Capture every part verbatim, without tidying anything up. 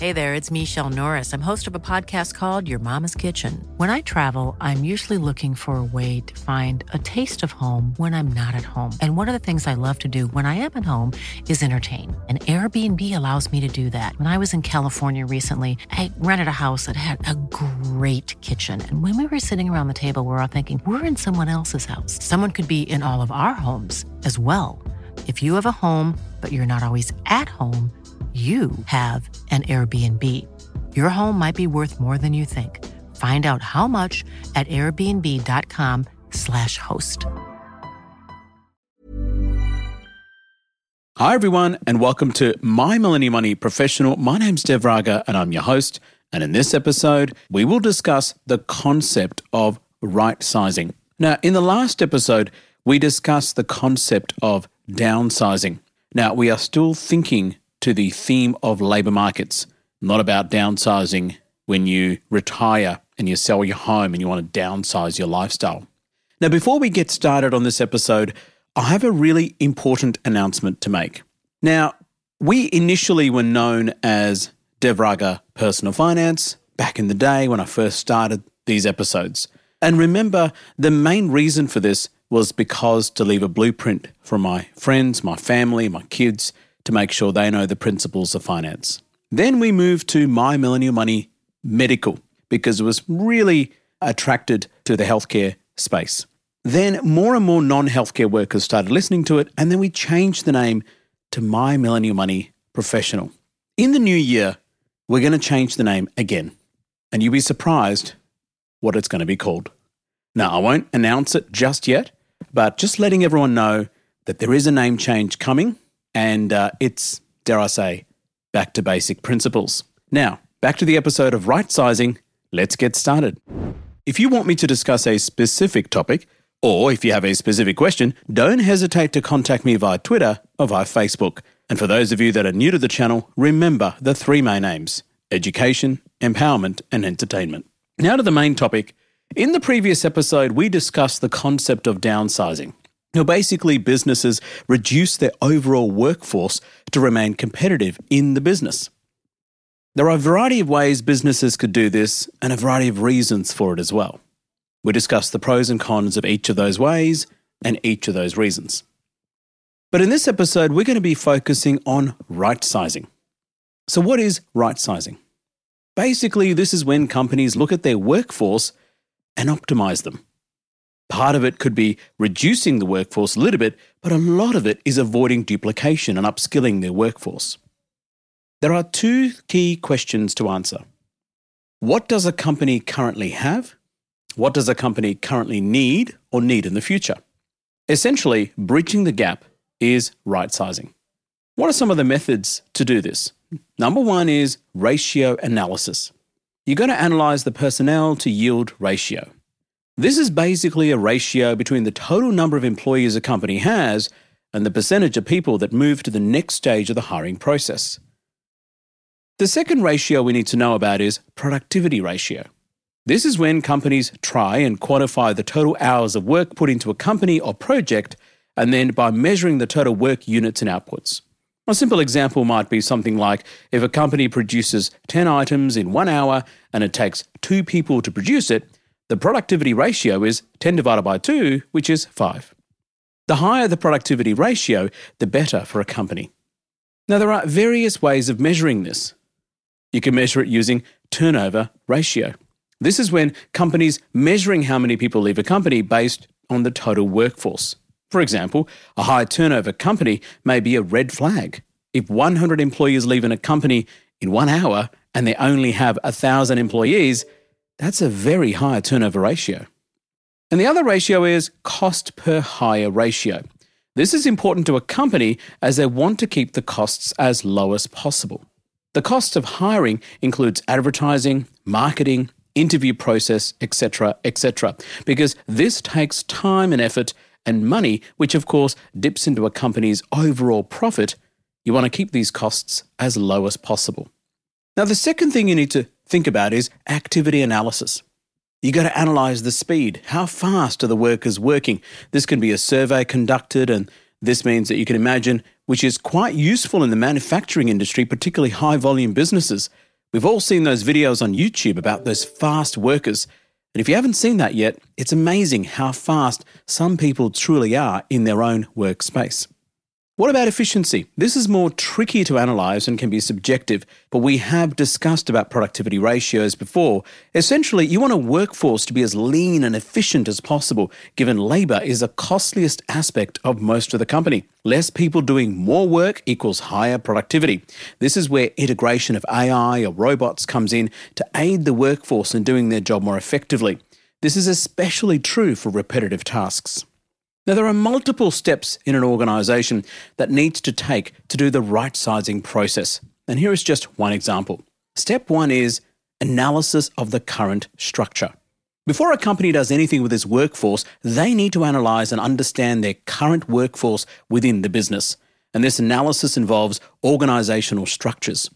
Hey there, it's Michelle Norris. I'm host of a podcast called Your Mama's Kitchen. When I travel, I'm usually looking for a way to find a taste of home when I'm not at home. And one of the things I love to do when I am at home is entertain. And Airbnb allows me to do that. When I was in California recently, I rented a house that had a great kitchen. And when we were sitting around the table, we were all thinking, we're in someone else's house. Someone could be in all of our homes as well. If you have a home, but you're not always at home, you have an Airbnb. Your home might be worth more than you think. Find out how much at airbnb.com slash host. Hi, everyone, and welcome to My Millennial Money Professional. My name's Dev Raga, and I'm your host. And in this episode, we will discuss the concept of right sizing. Now, in the last episode, we discussed the concept of downsizing. Now, we are still thinking to the theme of labour markets, not about downsizing when you retire and you sell your home and you want to downsize your lifestyle. Now, before we get started on this episode, I have a really important announcement to make. Now, we initially were known as Dev Raga Personal Finance back in the day when I first started these episodes. And remember, the main reason for this was because to leave a blueprint for my friends, my family, my kids, to make sure they know the principles of finance. Then we moved to My Millennial Money Medical because it was really attracted to the healthcare space. Then more and more non-healthcare workers started listening to it, and then we changed the name to My Millennial Money Professional. In the new year, we're going to change the name again, and you'll be surprised what it's going to be called. Now, I won't announce it just yet, but just letting everyone know that there is a name change coming. And uh, it's, dare I say, back to basic principles. Now, back to the episode of right sizing. Let's get started. If you want me to discuss a specific topic, or if you have a specific question, don't hesitate to contact me via Twitter or via Facebook. And for those of you that are new to the channel, remember the three main aims: education, empowerment, and entertainment. Now to the main topic. In the previous episode, we discussed the concept of downsizing. Now, basically, businesses reduce their overall workforce to remain competitive in the business. There are a variety of ways businesses could do this and a variety of reasons for it as well. We discussed the pros and cons of each of those ways and each of those reasons. But in this episode, we're going to be focusing on right sizing. So what is right sizing? Basically, this is when companies look at their workforce and optimize them. Part of it could be reducing the workforce a little bit, but a lot of it is avoiding duplication and upskilling their workforce. There are two key questions to answer. What does a company currently have? What does a company currently need or need in the future? Essentially, bridging the gap is right sizing. What are some of the methods to do this? Number one is ratio analysis. You've got to analyze the personnel to yield ratio. This is basically a ratio between the total number of employees a company has and the percentage of people that move to the next stage of the hiring process. The second ratio we need to know about is productivity ratio. This is when companies try and quantify the total hours of work put into a company or project, and then by measuring the total work units and outputs. A simple example might be something like if a company produces ten items in one hour and it takes two people to produce it, the productivity ratio is ten divided by two, which is five. The higher the productivity ratio, the better for a company. Now, there are various ways of measuring this. You can measure it using turnover ratio. This is when companies measuring how many people leave a company based on the total workforce. For example, a high turnover company may be a red flag. If one hundred employees leave in a company in one hour and they only have one thousand employees, that's a very high turnover ratio. And the other ratio is cost per hire ratio. This is important to a company as they want to keep the costs as low as possible. The cost of hiring includes advertising, marketing, interview process, et cetera, et cetera, because this takes time and effort and money, which of course dips into a company's overall profit. You want to keep these costs as low as possible. Now, the second thing you need to think about is activity analysis. You got to analyze the speed. How fast are the workers working? This can be a survey conducted, and this means that you can imagine, which is quite useful in the manufacturing industry, particularly high volume businesses, We've all seen those videos on YouTube about those fast workers. And if you haven't seen that yet, it's amazing how fast some people truly are in their own workspace. What about efficiency? This is more tricky to analyse and can be subjective, but we have discussed about productivity ratios before. Essentially, you want a workforce to be as lean and efficient as possible, given labour is the costliest aspect of most of the company. Less people doing more work equals higher productivity. This is where integration of A I or robots comes in to aid the workforce in doing their job more effectively. This is especially true for repetitive tasks. Now, there are multiple steps in an organisation that needs to take to do the right sizing process. And here is just one example. Step one is analysis of the current structure. Before a company does anything with its workforce, they need to analyse and understand their current workforce within the business. And this analysis involves organisational structures.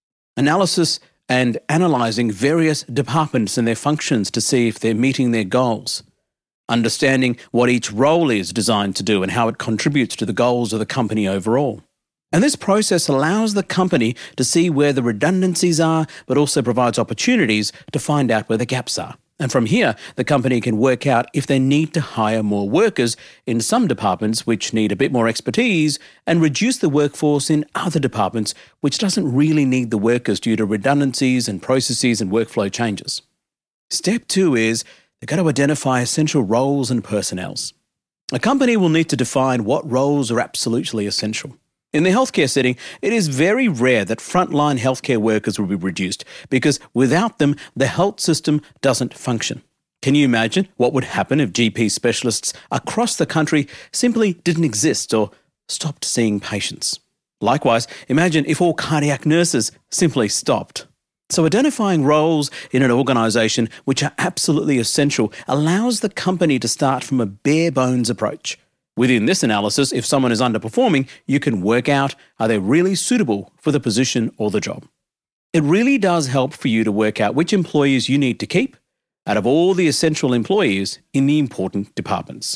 Analysis and analysing various departments and their functions to see if they're meeting their goals. Understanding what each role is designed to do and how it contributes to the goals of the company overall. And this process allows the company to see where the redundancies are, but also provides opportunities to find out where the gaps are. And from here, the company can work out if they need to hire more workers in some departments which need a bit more expertise and reduce the workforce in other departments which doesn't really need the workers due to redundancies and processes and workflow changes. Step two is they've got to identify essential roles and personnels. A company will need to define what roles are absolutely essential. In the healthcare setting, it is very rare that frontline healthcare workers will be reduced because without them, the health system doesn't function. Can you imagine what would happen if G P specialists across the country simply didn't exist or stopped seeing patients? Likewise, imagine if all cardiac nurses simply stopped. So identifying roles in an organisation which are absolutely essential allows the company to start from a bare bones approach. Within this analysis, if someone is underperforming, you can work out, are they really suitable for the position or the job? It really does help for you to work out which employees you need to keep out of all the essential employees in the important departments.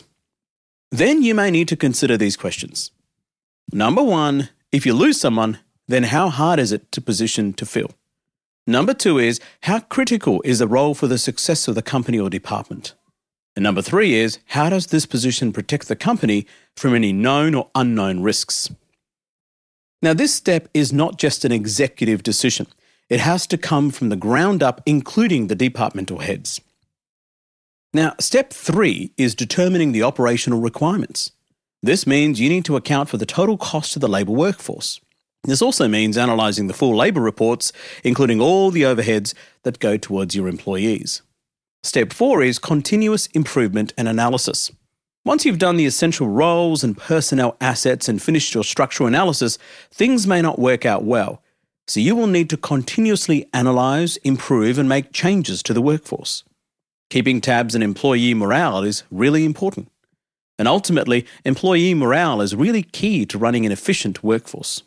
Then you may need to consider these questions. Number one, if you lose someone, then how hard is it to position to fill? Number two is, how critical is the role for the success of the company or department? And number three is, how does this position protect the company from any known or unknown risks? Now, this step is not just an executive decision. It has to come from the ground up, including the departmental heads. Now, step three is determining the operational requirements. This means you need to account for the total cost of the labour workforce. This also means analysing the full labour reports, including all the overheads that go towards your employees. Step four is continuous improvement and analysis. Once you've done the essential roles and personnel assets and finished your structural analysis, things may not work out well. So you will need to continuously analyse, improve and make changes to the workforce. Keeping tabs on employee morale is really important. And ultimately, employee morale is really key to running an efficient workforce.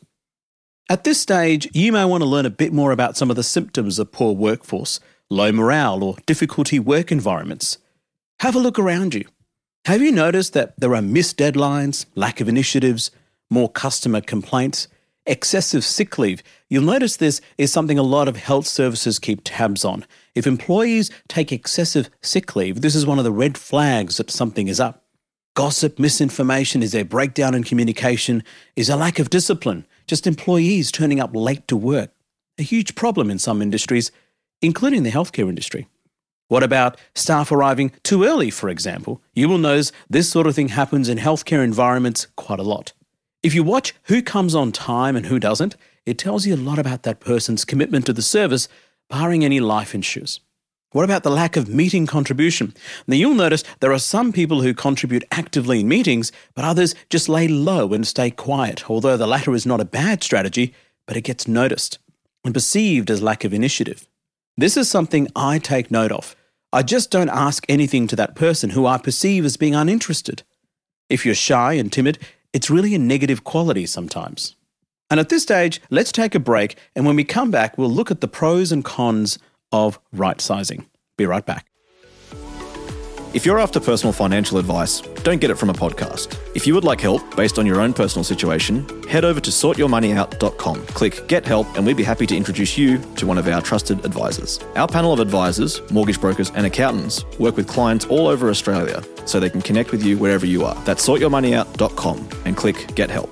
At this stage, you may want to learn a bit more about some of the symptoms of poor workforce, low morale or difficulty work environments. Have a look around you. Have you noticed that there are missed deadlines, lack of initiatives, more customer complaints, excessive sick leave? You'll notice this is something a lot of health services keep tabs on. If employees take excessive sick leave, this is one of the red flags that something is up. Gossip, misinformation, is there breakdown in communication? Is there lack of discipline? Just employees turning up late to work? A huge problem in some industries, including the healthcare industry. What about staff arriving too early, for example? You will notice this sort of thing happens in healthcare environments quite a lot. If you watch who comes on time and who doesn't, it tells you a lot about that person's commitment to the service, barring any life issues. What about the lack of meeting contribution? Now you'll notice there are some people who contribute actively in meetings, but others just lay low and stay quiet, although the latter is not a bad strategy, but it gets noticed and perceived as lack of initiative. This is something I take note of. I just don't ask anything to that person who I perceive as being uninterested. If you're shy and timid, it's really a negative quality sometimes. And at this stage, let's take a break, and when we come back, we'll look at the pros and cons of right sizing. Be right back. If you're after personal financial advice, don't get it from a podcast. If you would like help based on your own personal situation, head over to sort your money out dot com. Click Get Help and we'd be happy to introduce you to one of our trusted advisors. Our panel of advisors, mortgage brokers and accountants work with clients all over Australia so they can connect with you wherever you are. That's sort your money out dot com and click Get Help.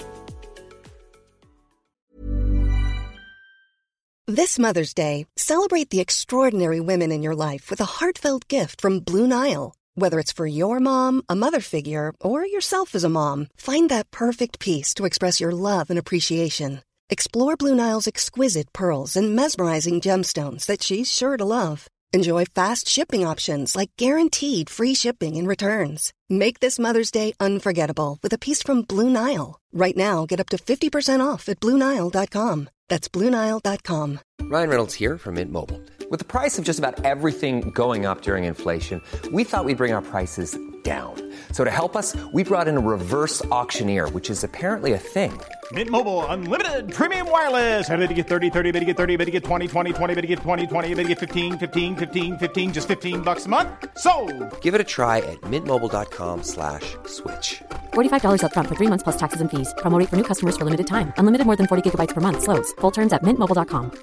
This Mother's Day, celebrate the extraordinary women in your life with a heartfelt gift from Blue Nile. Whether it's for your mom, a mother figure, or yourself as a mom, find that perfect piece to express your love and appreciation. Explore Blue Nile's exquisite pearls and mesmerizing gemstones that she's sure to love. Enjoy fast shipping options like guaranteed free shipping and returns. Make this Mother's Day unforgettable with a piece from Blue Nile. Right now, get up to fifty percent off at blue nile dot com. That's blue nile dot com. Ryan Reynolds here from Mint Mobile. With the price of just about everything going up during inflation, we thought we'd bring our prices down. So to help us, we brought in a reverse auctioneer, which is apparently a thing. Mint Mobile Unlimited Premium Wireless. How to get thirty, thirty, bit to get thirty, bit to get twenty, twenty, twenty, bit to get twenty, twenty, bit to get fifteen, fifteen, fifteen, fifteen, just fifteen bucks a month? Sold! Give it a try at mintmobile.com slash switch. forty-five dollars up front for three months plus taxes and fees. Promo rate for new customers for limited time. Unlimited more than forty gigabytes per month. Slows full terms at mint mobile dot com.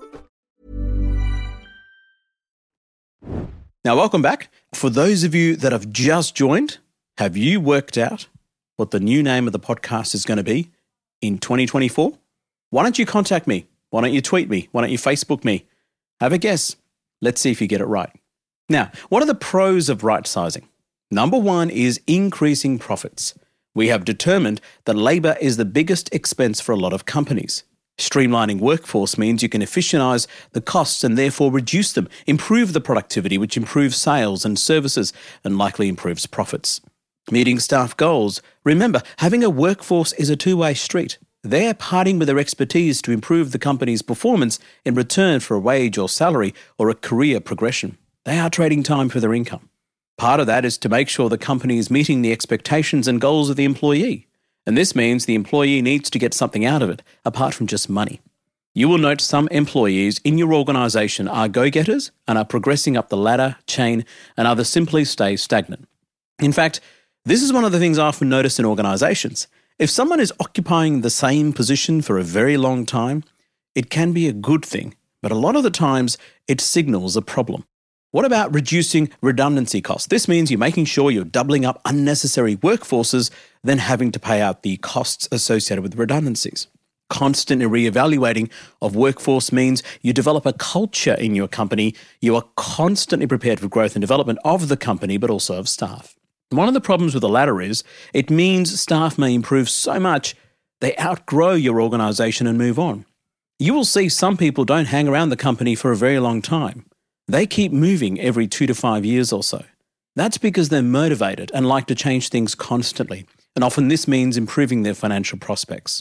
Now, welcome back. For those of you that have just joined, have you worked out what the new name of the podcast is going to be in twenty twenty-four? Why don't you contact me? Why don't you tweet me? Why don't you Facebook me? Have a guess. Let's see if you get it right. Now, what are the pros of right sizing? Number one is increasing profits. We have determined that labour is the biggest expense for a lot of companies. Streamlining workforce means you can efficientize the costs and therefore reduce them, improve the productivity, which improves sales and services and likely improves profits. Meeting staff goals. Remember, having a workforce is a two-way street. They're parting with their expertise to improve the company's performance in return for a wage or salary or a career progression. They are trading time for their income. Part of that is to make sure the company is meeting the expectations and goals of the employee. And this means the employee needs to get something out of it, apart from just money. You will note some employees in your organisation are go-getters and are progressing up the ladder, chain, and others simply stay stagnant. In fact, this is one of the things I often notice in organisations. If someone is occupying the same position for a very long time, it can be a good thing, but a lot of the times it signals a problem. What about reducing redundancy costs? This means you're making sure you're doubling up unnecessary workforces than having to pay out the costs associated with redundancies. Constantly reevaluating of workforce means you develop a culture in your company. You are constantly prepared for growth and development of the company, but also of staff. One of the problems with the latter is it means staff may improve so much they outgrow your organisation and move on. You will see some people don't hang around the company for a very long time. They keep moving every two to five years or so. That's because they're motivated and like to change things constantly, and often this means improving their financial prospects.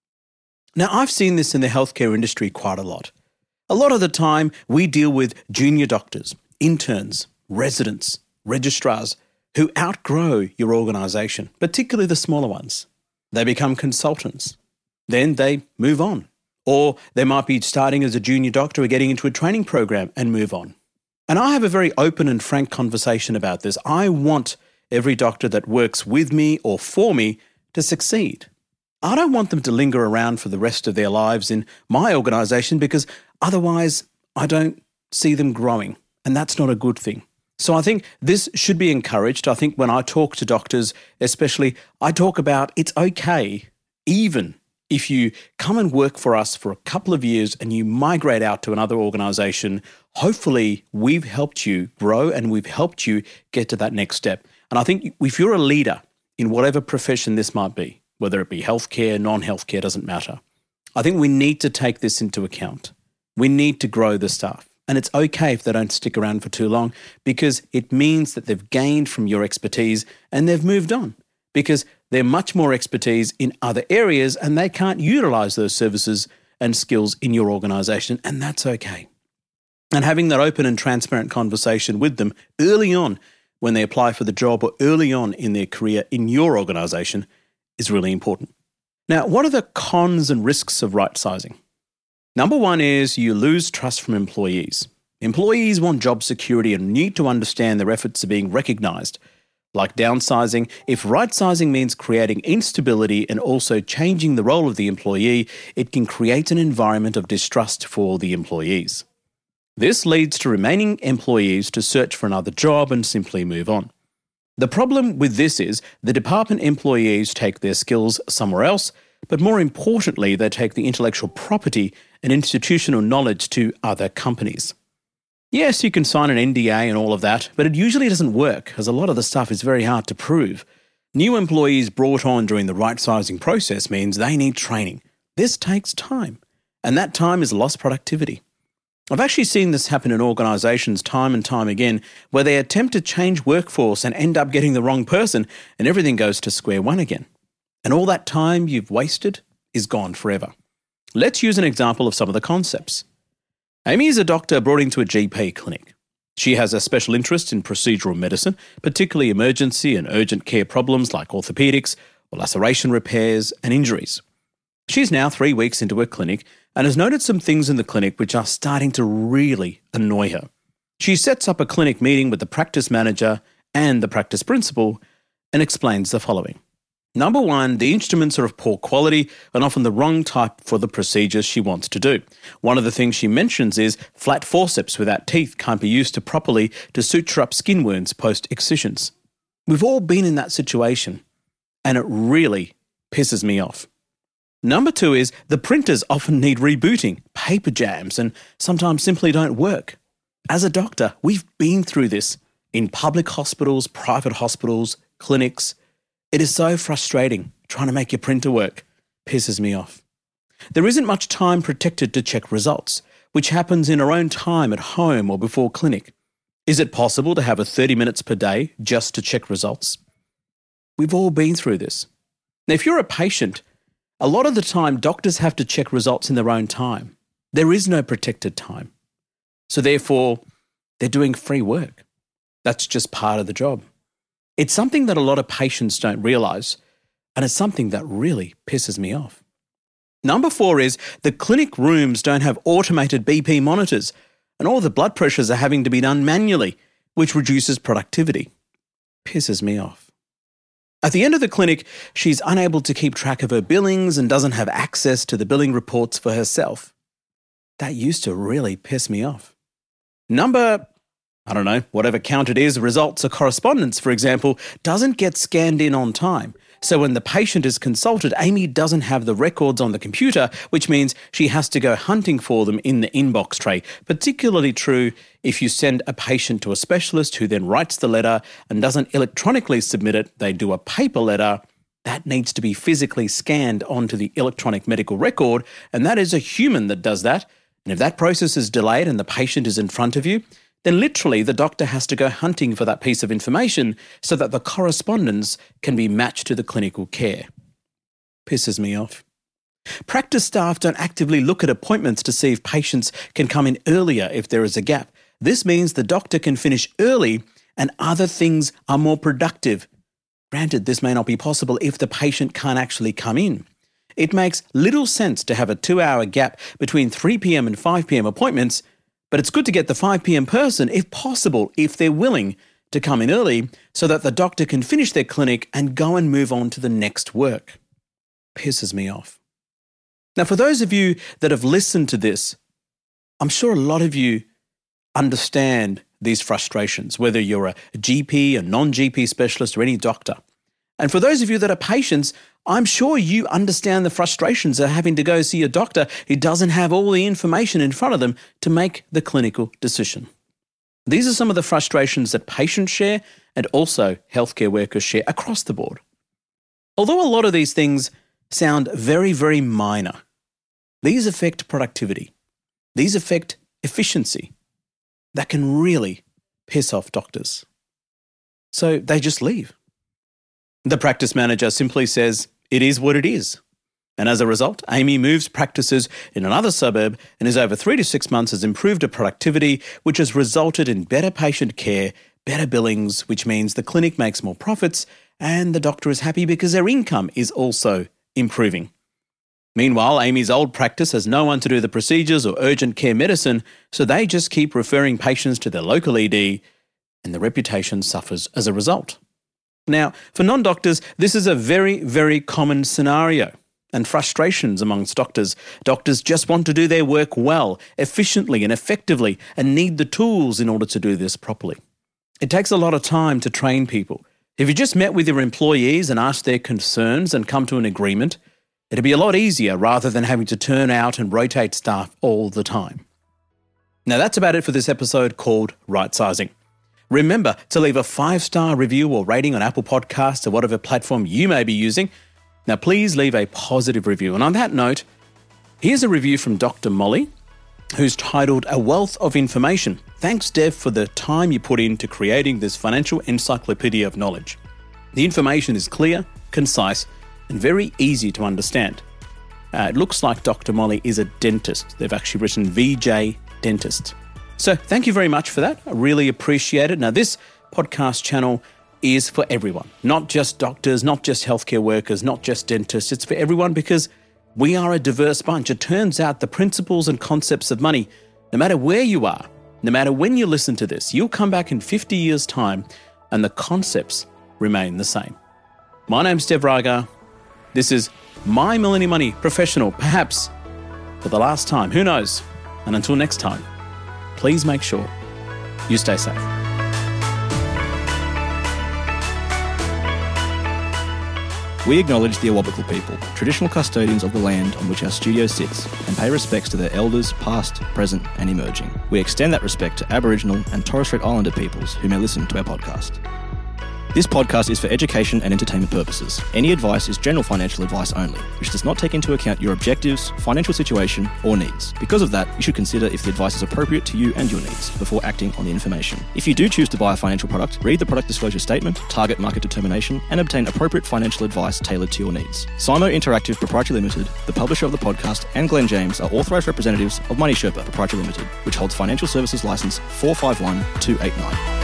Now, I've seen this in the healthcare industry quite a lot. A lot of the time, we deal with junior doctors, interns, residents, registrars who outgrow your organisation, particularly the smaller ones. They become consultants. Then they move on. Or they might be starting as a junior doctor or getting into a training program and move on. And I have a very open and frank conversation about this. I want every doctor that works with me or for me to succeed. I don't want them to linger around for the rest of their lives in my organisation because otherwise I don't see them growing, and that's not a good thing. So I think this should be encouraged. I think when I talk to doctors especially, I talk about it's okay even if you come and work for us for a couple of years and you migrate out to another organisation. Hopefully we've helped you grow and we've helped you get to that next step. And I think if you're a leader in whatever profession this might be, whether it be healthcare, non-healthcare, doesn't matter, I think we need to take this into account. We need to grow the staff. And it's okay if they don't stick around for too long because it means that they've gained from your expertise and they've moved on because they're much more expertise in other areas and they can't utilise those services and skills in your organisation, and that's okay. And having that open and transparent conversation with them early on when they apply for the job or early on in their career in your organisation is really important. Now, what are the cons and risks of right sizing? Number one is you lose trust from employees. Employees want job security and need to understand their efforts are being recognised. Like downsizing, if right-sizing means creating instability and also changing the role of the employee, it can create an environment of distrust for the employees. This leads to remaining employees to search for another job and simply move on. The problem with this is the department employees take their skills somewhere else, but more importantly, they take the intellectual property and institutional knowledge to other companies. Yes, you can sign an N D A and all of that, but it usually doesn't work, as a lot of the stuff is very hard to prove. New employees brought on during the right-sizing process means they need training. This takes time, and that time is lost productivity. I've actually seen this happen in organisations time and time again, where they attempt to change workforce and end up getting the wrong person, and everything goes to square one again. And all that time you've wasted is gone forever. Let's use an example of some of the concepts. Amy is a doctor brought into a G P clinic. She has a special interest in procedural medicine, particularly emergency and urgent care problems like orthopaedics or laceration repairs and injuries. She's now three weeks into her clinic and has noted some things in the clinic which are starting to really annoy her. She sets up a clinic meeting with the practice manager and the practice principal and explains the following. Number one, the instruments are of poor quality and often the wrong type for the procedures she wants to do. One of the things she mentions is flat forceps without teeth can't be used to properly to suture up skin wounds post-excisions. We've all been in that situation, and it really pisses me off. Number two is the printers often need rebooting, paper jams, and sometimes simply don't work. As a doctor, we've been through this in public hospitals, private hospitals, clinics. It is so frustrating trying to make your printer work. Pisses me off. There isn't much time protected to check results, which happens in our own time at home or before clinic. Is it possible to have a thirty minutes per day just to check results? We've all been through this. Now, if you're a patient, a lot of the time doctors have to check results in their own time. There is no protected time. So therefore, they're doing free work. That's just part of the job. It's something that a lot of patients don't realise, and it's something that really pisses me off. Number four is the clinic rooms don't have automated B P monitors, and all the blood pressures are having to be done manually, which reduces productivity. Pisses me off. At the end of the clinic, she's unable to keep track of her billings and doesn't have access to the billing reports for herself. That used to really piss me off. Number I don't know, whatever count it is, results or correspondence, for example, doesn't get scanned in on time. So when the patient is consulted, Amy doesn't have the records on the computer, which means she has to go hunting for them in the inbox tray. Particularly true if you send a patient to a specialist who then writes the letter and doesn't electronically submit it, they do a paper letter. That needs to be physically scanned onto the electronic medical record, and that is a human that does that. And if that process is delayed and the patient is in front of you, then literally the doctor has to go hunting for that piece of information so that the correspondence can be matched to the clinical care. Pisses me off. Practice staff don't actively look at appointments to see if patients can come in earlier if there is a gap. This means the doctor can finish early and other things are more productive. Granted, this may not be possible if the patient can't actually come in. It makes little sense to have a two-hour gap between three p.m. and five p.m. appointments, but it's good to get the five p.m. person, if possible, if they're willing to come in early so that the doctor can finish their clinic and go and move on to the next work. Pisses me off. Now, for those of you that have listened to this, I'm sure a lot of you understand these frustrations, whether you're a G P, a non-G P specialist, or any doctor. And for those of you that are patients, I'm sure you understand the frustrations of having to go see a doctor who doesn't have all the information in front of them to make the clinical decision. These are some of the frustrations that patients share and also healthcare workers share across the board. Although a lot of these things sound very, very minor, these affect productivity. These affect efficiency. That can really piss off doctors. So they just leave. The practice manager simply says, it is what it is. And as a result, Amy moves practices in another suburb and is over three to six months has improved her productivity, which has resulted in better patient care, better billings, which means the clinic makes more profits and the doctor is happy because their income is also improving. Meanwhile, Amy's old practice has no one to do the procedures or urgent care medicine, so they just keep referring patients to their local E D, and the reputation suffers as a result. Now, for non-doctors, this is a very, very common scenario, and frustrations amongst doctors. Doctors just want to do their work well, efficiently and effectively, and need the tools in order to do this properly. It takes a lot of time to train people. If you just met with your employees and asked their concerns and come to an agreement, it'd be a lot easier rather than having to turn out and rotate staff all the time. Now that's about it for this episode called Right Sizing. Remember to leave a five-star review or rating on Apple Podcasts or whatever platform you may be using. Now please leave a positive review. And on that note, here's a review from Doctor Molly, who's titled A Wealth of Information. Thanks, Dev, for the time you put into creating this financial encyclopedia of knowledge. The information is clear, concise, and very easy to understand. Uh, it looks like Doctor Molly is a dentist. They've actually written V J Dentist. So thank you very much for that. I really appreciate it. Now, this podcast channel is for everyone, not just doctors, not just healthcare workers, not just dentists. It's for everyone because we are a diverse bunch. It turns out the principles and concepts of money, no matter where you are, no matter when you listen to this, you'll come back in fifty years' time and the concepts remain the same. My name's Dev Raga. This is My Millennium Money Professional, perhaps for the last time. Who knows? And until next time, please make sure you stay safe. We acknowledge the Awabakal people, traditional custodians of the land on which our studio sits, and pay respects to their elders, past, present, and emerging. We extend that respect to Aboriginal and Torres Strait Islander peoples who may listen to our podcast. This podcast is for education and entertainment purposes. Any advice is general financial advice only, which does not take into account your objectives, financial situation, or needs. Because of that, you should consider if the advice is appropriate to you and your needs before acting on the information. If you do choose to buy a financial product, read the product disclosure statement, target market determination, and obtain appropriate financial advice tailored to your needs. Simo Interactive Proprietary Limited, the publisher of the podcast, and Glenn James are authorised representatives of Money Sherpa Proprietary Limited, which holds financial services license four five one two eight nine.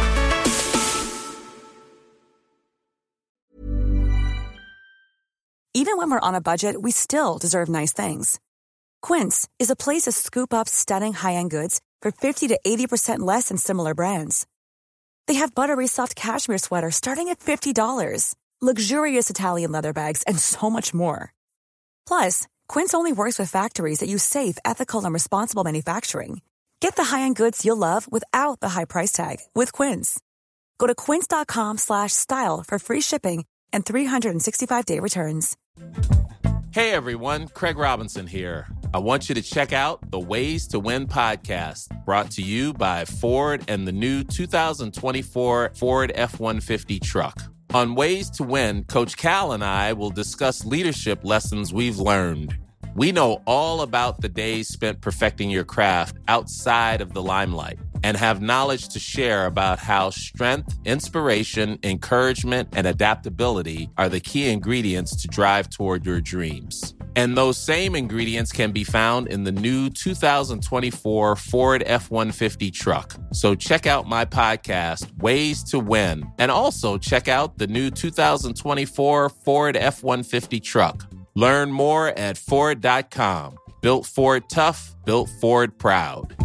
Even when we're on a budget, we still deserve nice things. Quince is a place to scoop up stunning high-end goods for fifty to eighty percent less than similar brands. They have buttery soft cashmere sweaters starting at fifty dollars, luxurious Italian leather bags, and so much more. Plus, Quince only works with factories that use safe, ethical, and responsible manufacturing. Get the high-end goods you'll love without the high price tag with Quince. Go to quince.com slash style for free shipping and three sixty-five day returns. Hey everyone, Craig Robinson here. I want you to check out the Ways to Win podcast, brought to you by Ford and the new two thousand twenty-four Ford F one fifty truck. On Ways to Win, Coach Cal and I will discuss leadership lessons we've learned. We know all about the days spent perfecting your craft outside of the limelight and have knowledge to share about how strength, inspiration, encouragement, and adaptability are the key ingredients to drive toward your dreams. And those same ingredients can be found in the new two thousand twenty-four Ford F one fifty truck. So check out my podcast, Ways to Win, and also check out the new two thousand twenty-four Ford F one fifty truck. Learn more at Ford dot com. Built Ford tough, built Ford proud.